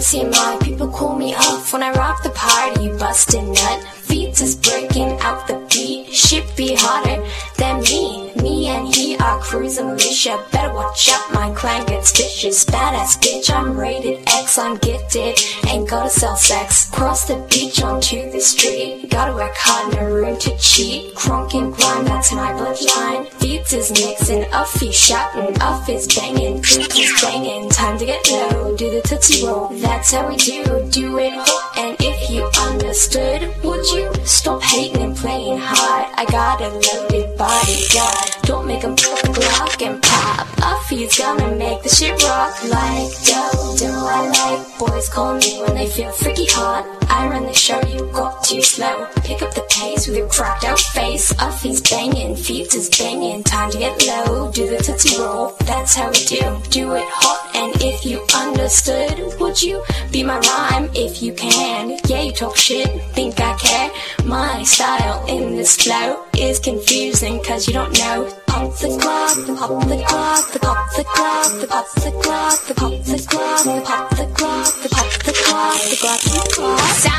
CMI, people call me up when I rock the party, bust a nut. Feet is breaking out the beat, shit be harder than me. Me and he are cruising militia, better watch out, my clan gets vicious. Badass bitch, I'm rated X, I'm gifted, ain't gotta sell sex. Cross the beach onto the street, gotta work hard, no room to cheat. Crunk and grind, that's my bloodline. Feet is mixing, off he's shouting, off is banging, feet is banging. Time to get low, do the tootsie roll, that's how we do it hot. And if you understood, would you stop hating and playing hard? I got a loaded bodyguard, don't make him pop a Glock and pop. Uffy's gonna make the shit rock like do I like boys call me when they feel freaky hot. I run the show, you got too slow. Pick up the pace with your cracked out face. Uffy's banging, feet is banging. Time to get low, do the tootsie roll. That's how we do it hot. And if you understood, would you be my rhyme if you can? Yeah, you talk shit, think I care. My style in this flow is confusing cause you don't know. Pop the clock, the pop the clock, the pop the clock, the pop the clock, the pop the clock, the pop the clock, the pop the clock, the clock, the clock.